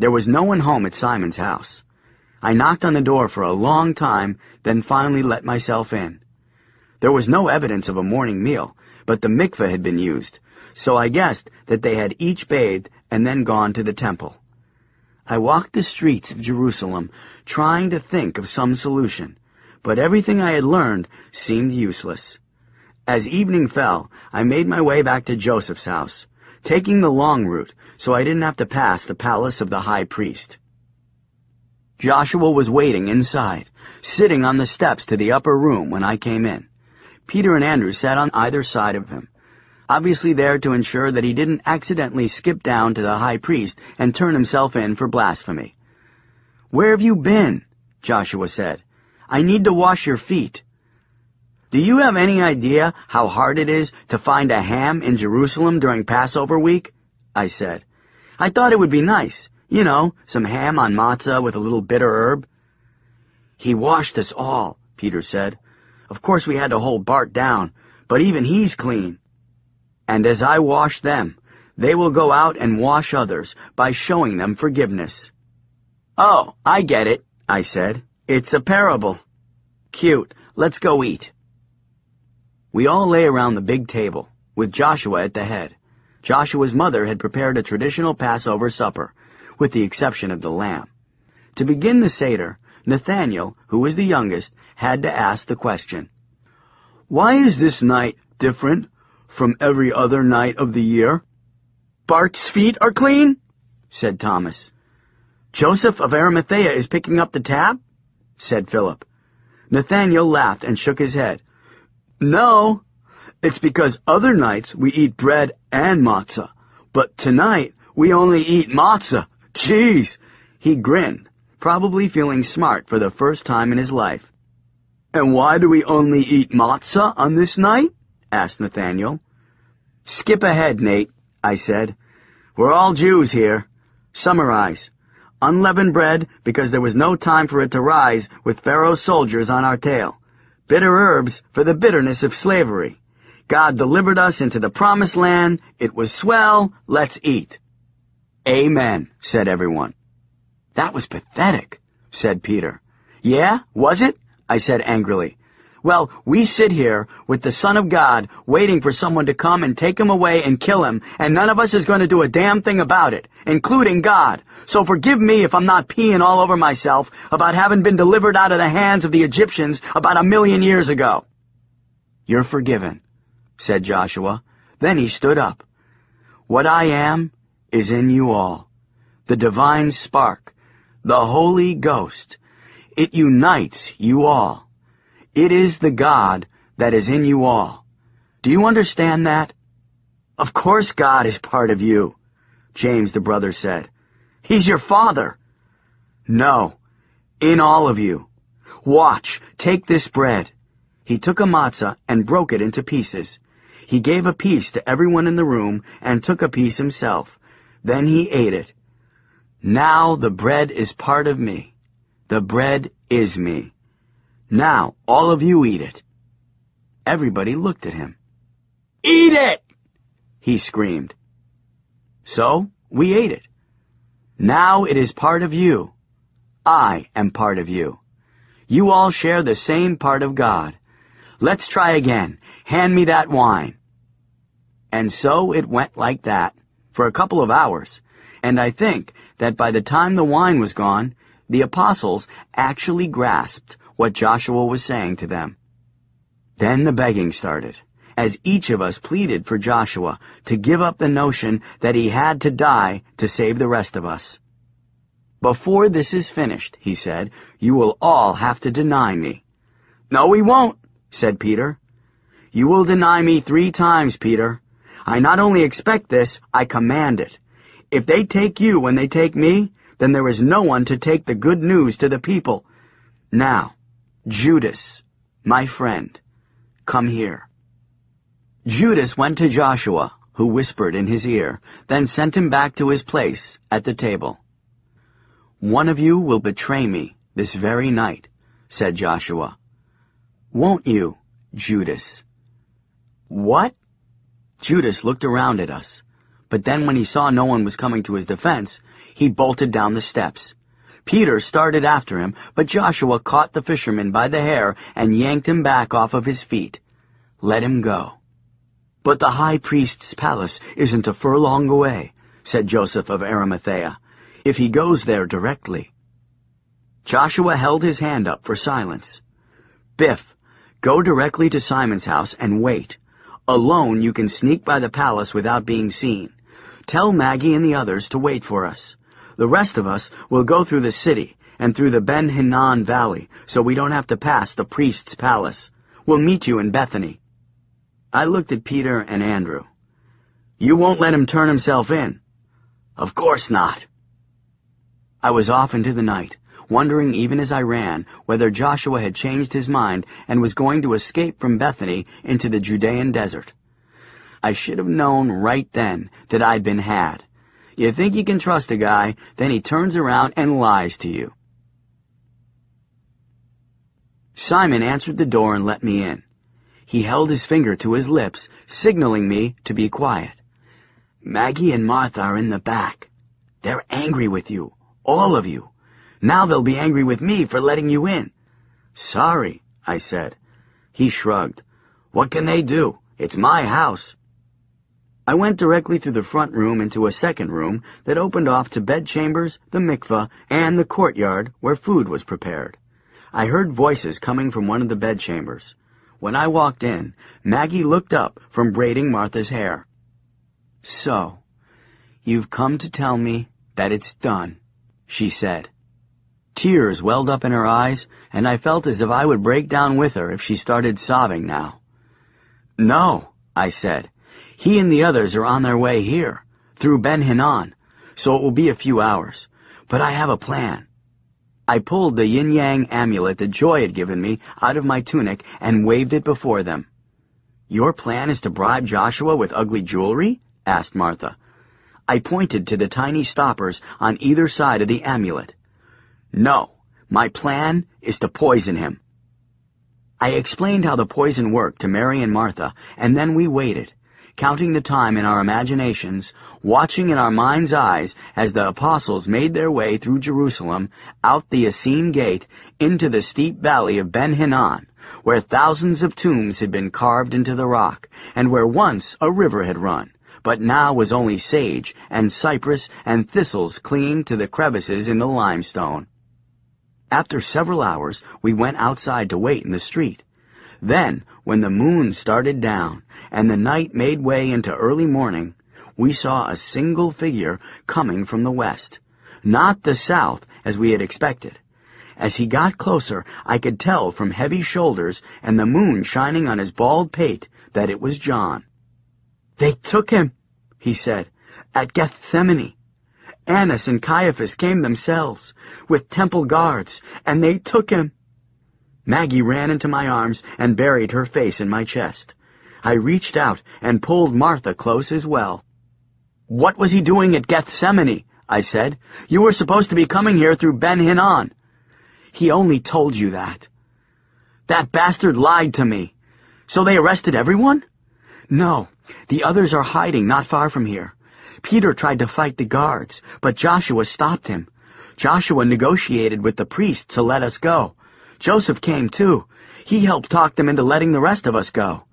There was no one home at Simon's house. I knocked on the door for a long time, then finally let myself in. There was no evidence of a morning meal, but the mikveh had been used, so I guessed that they had each bathed and then gone to the temple. I walked the streets of Jerusalem, trying to think of some solution, but everything I had learned seemed useless. As evening fell, I made my way back to Joseph's house, taking the long route so I didn't have to pass the palace of the high priest. Joshua was waiting inside, sitting on the steps to the upper room when I came in. Peter and Andrew sat on either side of him, obviously there to ensure that he didn't accidentally skip down to the high priest and turn himself in for blasphemy. "Where have you been?" Joshua said. "I need to wash your feet." "Do you have any idea how hard it is to find a ham in Jerusalem during Passover week?" I said. "I thought it would be nice. You know, some ham on matzah with a little bitter herb." "He washed us all," Peter said. "Of course we had to hold Bart down, but even he's clean. And as I wash them, they will go out and wash others by showing them forgiveness." "Oh, I get it," I said. "It's a parable." "Cute. Let's go eat." We all lay around the big table, with Joshua at the head. Joshua's mother had prepared a traditional Passover supper, with the exception of the lamb. To begin the Seder, Nathaniel, who was the youngest, had to ask the question, "Why is this night different from every other night of the year?" "Bart's feet are clean," said Thomas. "Joseph of Arimathea is picking up the tab," said Philip. Nathaniel laughed and shook his head. "No, it's because other nights we eat bread and matzah, but tonight we only eat matzah. Jeez!" He grinned, probably feeling smart for the first time in his life. "And why do we only eat matzah on this night?" asked Nathaniel. "Skip ahead, Nate," I said. "We're all Jews here. Summarize. Unleavened bread because there was no time for it to rise with Pharaoh's soldiers on our tail. Bitter herbs for the bitterness of slavery. God delivered us into the promised land. It was swell. Let's eat." "Amen," said everyone. "That was pathetic," said Peter. "Yeah, was it?" I said angrily. "Well, we sit here with the Son of God waiting for someone to come and take him away and kill him, and none of us is going to do a damn thing about it, including God. So forgive me if I'm not peeing all over myself about having been delivered out of the hands of the Egyptians about 1,000,000 years ago." "You're forgiven," said Joshua. Then he stood up. "What I am is in you all. The divine spark, the Holy Ghost. It unites you all. It is the God that is in you all. Do you understand that?" "Of course God is part of you," James the brother said. "He's your father." "No, in all of you. Watch, take this bread." He took a matzah and broke it into pieces. He gave a piece to everyone in the room and took a piece himself. Then he ate it. "Now the bread is part of me. The bread is me. Now all of you eat it." Everybody looked at him. "Eat it!" he screamed. So we ate it. Now it is part of you. I am part of you. You all share the same part of God. Let's try again. Hand me that wine. And so it went like that for a couple of hours, and I think that by the time the wine was gone, the apostles actually grasped what Joshua was saying to them. Then the begging started, as each of us pleaded for Joshua to give up the notion that he had to die to save the rest of us. "Before this is finished," he said, "you will all have to deny me." "No, we won't," said Peter. "You will deny me 3 times, Peter. I not only expect this, I command it. If they take you when they take me, then there is no one to take the good news to the people. Now, Judas, my friend, come here." Judas went to Joshua, who whispered in his ear, then sent him back to his place at the table. "One of you will betray me this very night," said Joshua. "Won't you, Judas?" "What?" Judas looked around at us, but then when he saw no one was coming to his defense, he bolted down the steps. Peter started after him, but Joshua caught the fisherman by the hair and yanked him back off of his feet. Let him go. "But the high priest's palace isn't a furlong away," said Joseph of Arimathea, "if he goes there directly." Joshua held his hand up for silence. "Biff, go directly to Simon's house and wait. Alone you can sneak by the palace without being seen. Tell Maggie and the others to wait for us. The rest of us will go through the city and through the Ben Hinnom Valley, so we don't have to pass the priest's palace. We'll meet you in Bethany." I looked at Peter and Andrew. "You won't let him turn himself in?" "Of course not." I was off into the night, wondering even as I ran whether Joshua had changed his mind and was going to escape from Bethany into the Judean desert. I should have known right then that I'd been had. You think you can trust a guy, then he turns around and lies to you. Simon answered the door and let me in. He held his finger to his lips, signaling me to be quiet. "Maggie and Martha are in the back. They're angry with you, all of you. Now they'll be angry with me for letting you in." "Sorry," I said. He shrugged. "What can they do? It's my house." I went directly through the front room into a second room that opened off to bedchambers, the mikveh, and the courtyard where food was prepared. I heard voices coming from one of the bedchambers. When I walked in, Maggie looked up from braiding Martha's hair. "So, you've come to tell me that it's done," she said. Tears welled up in her eyes, and I felt as if I would break down with her if she started sobbing now. "No," I said. "He and the others are on their way here, through Ben Hinnom, so it will be a few hours. But I have a plan." I pulled the yin-yang amulet that Joy had given me out of my tunic and waved it before them. "Your plan is to bribe Joshua with ugly jewelry?" asked Martha. I pointed to the tiny stoppers on either side of the amulet. "No, my plan is to poison him." I explained how the poison worked to Mary and Martha, and then we waited, counting the time in our imaginations, watching in our mind's eyes as the apostles made their way through Jerusalem, out the Essene Gate, into the steep valley of Ben Hinnom, where thousands of tombs had been carved into the rock, and where once a river had run, but now was only sage and cypress and thistles clinging to the crevices in the limestone. After several hours, we went outside to wait in the street. Then, when the moon started down and the night made way into early morning, we saw a single figure coming from the west, not the south as we had expected. As he got closer, I could tell from heavy shoulders and the moon shining on his bald pate that it was John. "They took him," he said, "at Gethsemane. Annas and Caiaphas came themselves, with temple guards, and they took him." Maggie ran into my arms and buried her face in my chest. I reached out and pulled Martha close as well. "What was he doing at Gethsemane?" I said. "You were supposed to be coming here through Ben Hinnom." "He only told you that." "That bastard lied to me. So they arrested everyone?" "No, the others are hiding not far from here. Peter tried to fight the guards, but Joshua stopped him. Joshua negotiated with the priests to let us go. Joseph came too. He helped talk them into letting the rest of us go."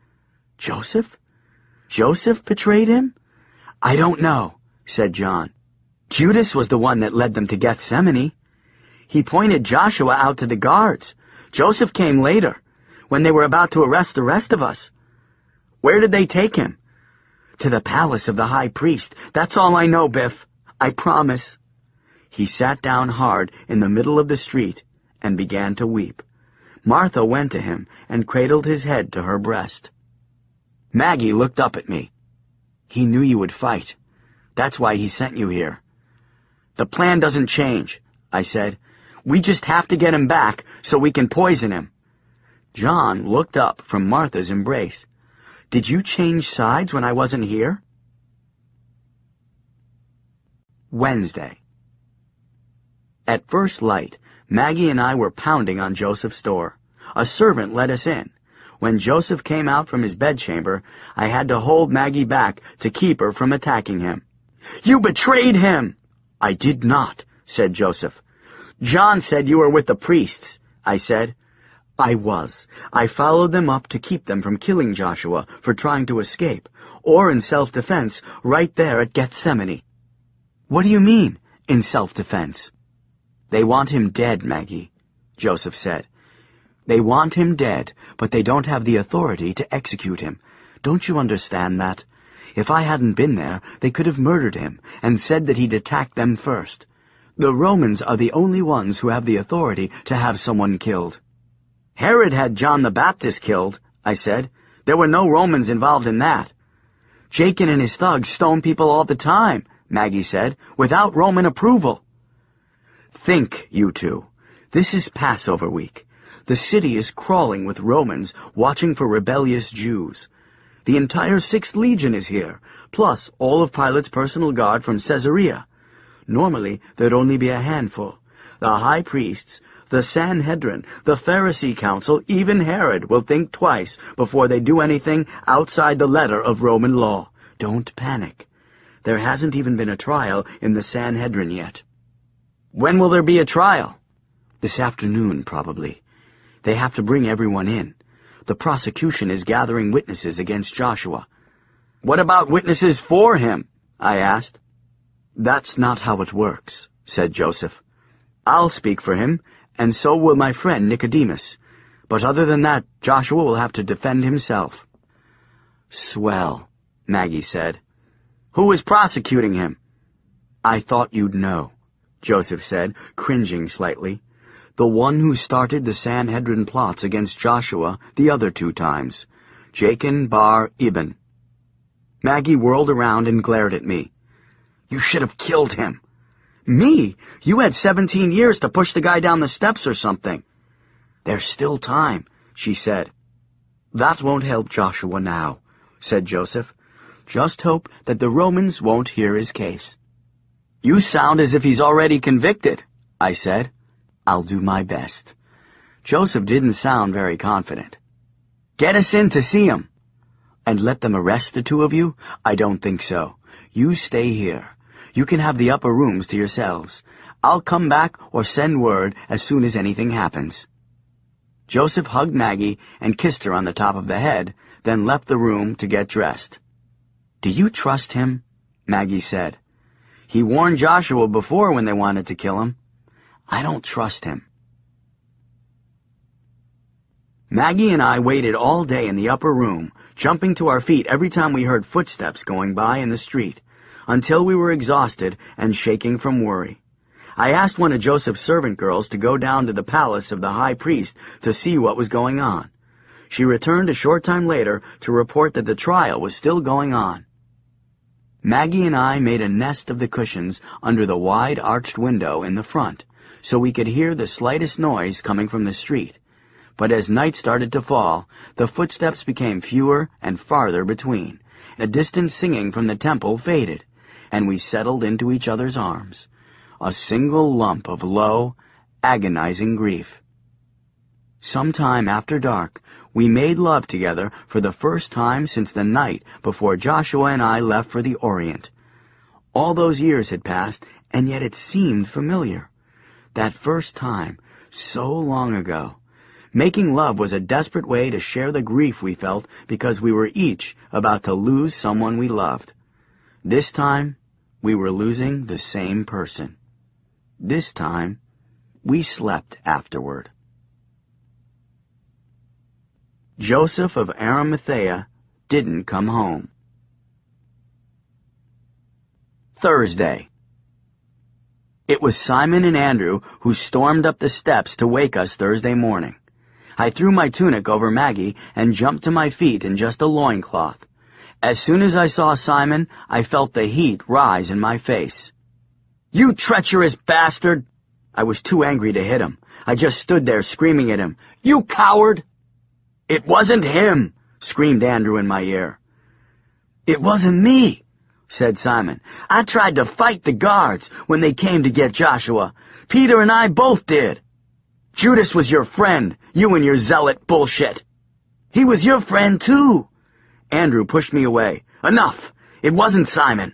"Joseph? Joseph betrayed him?" "I don't know," said John. "Judas was the one that led them to Gethsemane. He pointed Joshua out to the guards. Joseph came later, when they were about to arrest the rest of us." "Where did they take him?" "To the palace of the high priest. That's all I know, Biff. I promise." He sat down hard in the middle of the street and began to weep. Martha went to him and cradled his head to her breast. Maggie looked up at me. "He knew you would fight. That's why he sent you here." "The plan doesn't change," I said. "We just have to get him back so we can poison him." John looked up from Martha's embrace. "Did you change sides when I wasn't here?" Wednesday. At first light, Maggie and I were pounding on Joseph's door. A servant let us in. When Joseph came out from his bedchamber, I had to hold Maggie back to keep her from attacking him. "You betrayed him!" "I did not," said Joseph. "John said you were with the priests," I said. "I was. I followed them up to keep them from killing Joshua for trying to escape, or in self-defense right there at Gethsemane." "What do you mean, in self-defense?" "They want him dead, Maggie," Joseph said. "They want him dead, but they don't have the authority to execute him. Don't you understand that? If I hadn't been there, they could have murdered him and said that he'd attacked them first. The Romans are the only ones who have the authority to have someone killed." "Herod had John the Baptist killed," I said. "There were no Romans involved in that." "Jachin and his thugs stone people all the time," Maggie said, "without Roman approval." "Think, you two. This is Passover week. The city is crawling with Romans watching for rebellious Jews. The entire 6th Legion is here, plus all of Pilate's personal guard from Caesarea. Normally, there'd only be a handful. The high priests, the Sanhedrin, the Pharisee council, even Herod will think twice before they do anything outside the letter of Roman law. Don't panic. There hasn't even been a trial in the Sanhedrin yet." "When will there be a trial?" "This afternoon, probably. They have to bring everyone in. The prosecution is gathering witnesses against Joshua." "What about witnesses for him?" I asked. "That's not how it works," said Joseph. "I'll speak for him, and so will my friend Nicodemus. But other than that, Joshua will have to defend himself." "Swell," Maggie said. "Who is prosecuting him?" "I thought you'd know," Joseph said, cringing slightly. "The one who started the Sanhedrin plots against Joshua the other 2 times, Jachin bar Ibn." Maggie whirled around and glared at me. "You should have killed him." "Me? You had 17 years to push the guy down the steps or something." "There's still time," she said. "That won't help Joshua now," said Joseph. "Just hope that the Romans won't hear his case." "You sound as if he's already convicted," I said. "I'll do my best." Joseph didn't sound very confident. "Get us in to see him." "And let them arrest the 2 of you? I don't think so. You stay here. You can have the upper rooms to yourselves. I'll come back or send word as soon as anything happens." Joseph hugged Maggie and kissed her on the top of the head, then left the room to get dressed. "Do you trust him?" Maggie said. "He warned Joshua before when they wanted to kill him." "I don't trust him." Maggie and I waited all day in the upper room, jumping to our feet every time we heard footsteps going by in the street, until we were exhausted and shaking from worry. I asked one of Joseph's servant girls to go down to the palace of the high priest to see what was going on. She returned a short time later to report that the trial was still going on. Maggie and I made a nest of the cushions under the wide arched window in the front, so we could hear the slightest noise coming from the street. But as night started to fall, the footsteps became fewer and farther between. A distant singing from the temple faded, and we settled into each other's arms, a single lump of low, agonizing grief. Sometime after dark, we made love together for the first time since the night before Joshua and I left for the Orient. All those years had passed, and yet it seemed familiar. That first time, so long ago. Making love was a desperate way to share the grief we felt because we were each about to lose someone we loved. This time, we were losing the same person. This time, we slept afterward. Joseph of Arimathea didn't come home. Thursday. It was Simon and Andrew who stormed up the steps to wake us Thursday morning. I threw my tunic over Maggie and jumped to my feet in just a loincloth. As soon as I saw Simon, I felt the heat rise in my face. "You treacherous bastard!" I was too angry to hit him. I just stood there screaming at him. "You coward!" "It wasn't him!" screamed Andrew in my ear. "It wasn't me," said Simon. "I tried to fight the guards when they came to get Joshua. Peter and I both did." "Judas was your friend, you and your zealot bullshit." "He was your friend, too." Andrew pushed me away. "Enough! It wasn't Simon.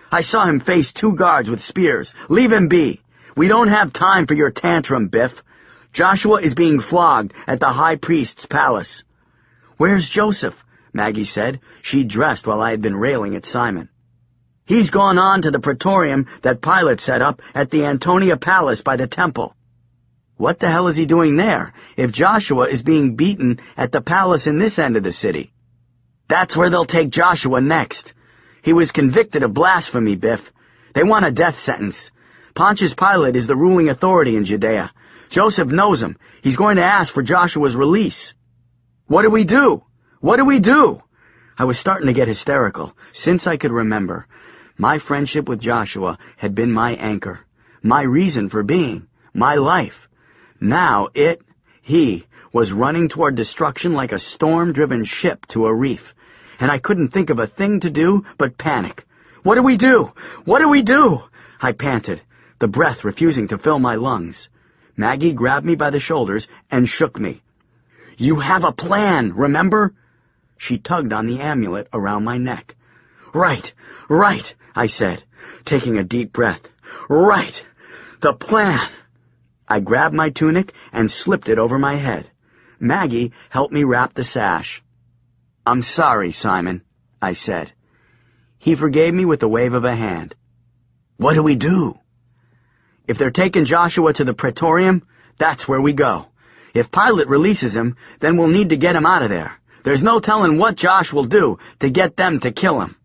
I saw him face 2 guards with spears. Leave him be. We don't have time for your tantrum, Biff. Joshua is being flogged at the high priest's palace. Where's Joseph? Maggie said. She dressed while I had been railing at Simon. He's gone on to the praetorium that Pilate set up at the Antonia Palace by the temple. What the hell is he doing there, if Joshua is being beaten at the palace in this end of the city? That's where they'll take Joshua next. He was convicted of blasphemy, Biff. They want a death sentence. Pontius Pilate is the ruling authority in Judea. Joseph knows him. He's going to ask for Joshua's release. What do we do? What do we do? I was starting to get hysterical. Since I could remember, my friendship with Joshua had been my anchor, my reason for being, my life. Now he was running toward destruction like a storm-driven ship to a reef, and I couldn't think of a thing to do but panic. What do we do? What do we do? I panted, the breath refusing to fill my lungs. Maggie grabbed me by the shoulders and shook me. You have a plan, remember? She tugged on the amulet around my neck. Right, I said, taking a deep breath. Right, the plan. I grabbed my tunic and slipped it over my head. Maggie helped me wrap the sash. I'm sorry, Simon, I said. He forgave me with a wave of a hand. What do we do? If they're taking Joshua to the praetorium, that's where we go. If Pilate releases him, then we'll need to get him out of there. There's no telling what Josh will do to get them to kill him.